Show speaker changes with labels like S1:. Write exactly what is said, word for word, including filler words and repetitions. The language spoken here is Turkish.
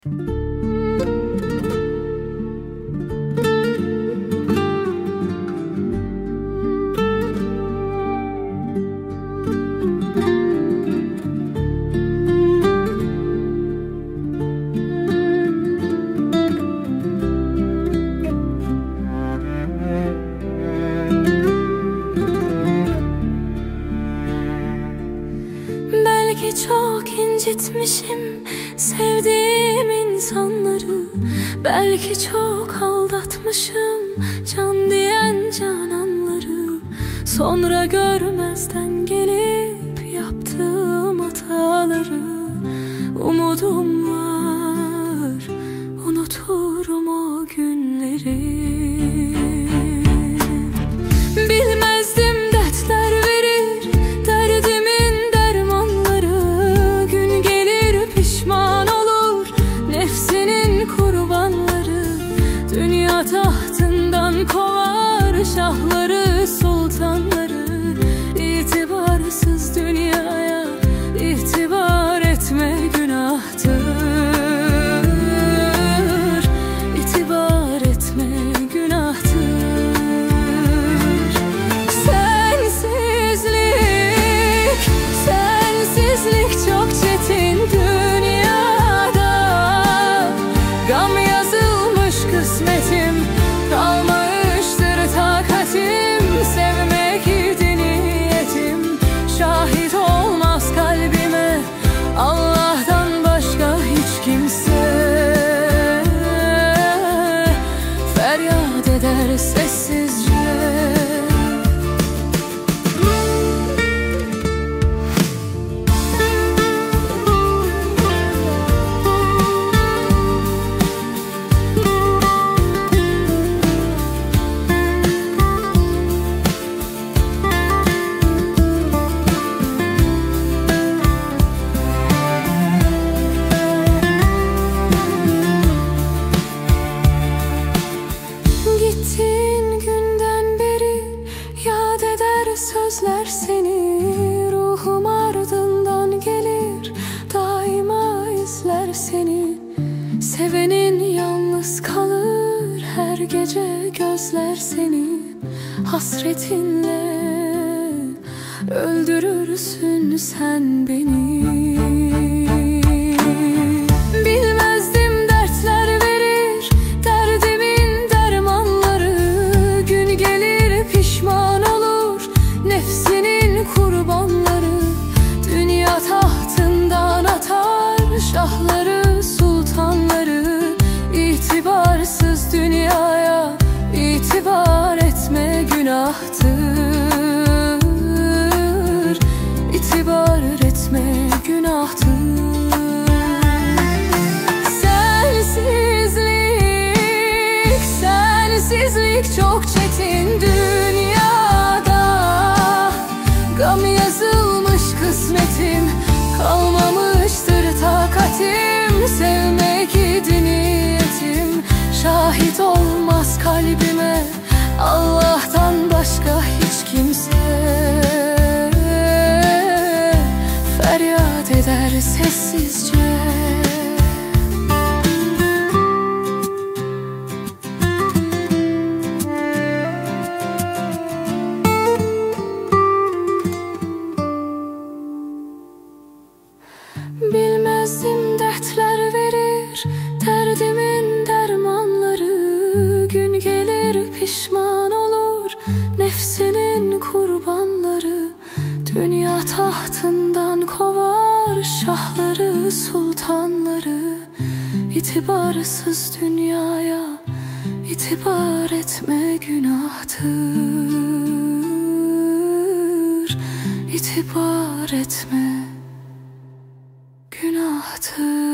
S1: Belki çok incitmişim sevdiğim insanları, belki çok aldatmışım can diyen cananları. Sonra görmezden gelip yaptığım hataları, umudum var unuturum o günleri. Bilmezdim dertler verir derdimin dermanları, gün gelir pişman olur nefsinin kurbanları. Dünya tahtından kovar şahları sultanları, itibarsız dünyaya itibar etme günahtır. İtibar etme günahtır. Sensizlik, sensizlik çok çetin dünyada. Gam yazılmış kısmetim, kalmamıştır takatim. Sevmek idi niyetim, şahit olmaz kalbime Allah'tan başka hiç kimse. Feryat eder sessizce. Gittiğin günden beri yad eder sözler seni. Ruhum ardından gelir, daima izler seni. Sevenin yalnız kalır, her gece gözler seni. Hasretinle öldürürsün sen beni. Bilmezdim dertler verir derdimin dermanları, gün gelir pişman olur nefsinin kurbanları. Dünya tahtından atar şahları sultanları, itibarsız dünyaya itibar etme günahtır. İtibar etme günahtır. Sensizlik, sensizlik çok çetin dünyada. Gam yazılmış kısmetim, kalmamıştır takatim. Sevmek idi niyetim, şahit olmaz kalbime Allah'tan başka hiç kimse. Feryat eder sessizce. Bilmezdim dertler verir derdimin dermanları, gün gelir pişman olur nefsinin kurbanları. Dünya tahtından kovar şahları sultanları, itibarsız dünyaya itibar etme günahtır. İtibar etme günahtır.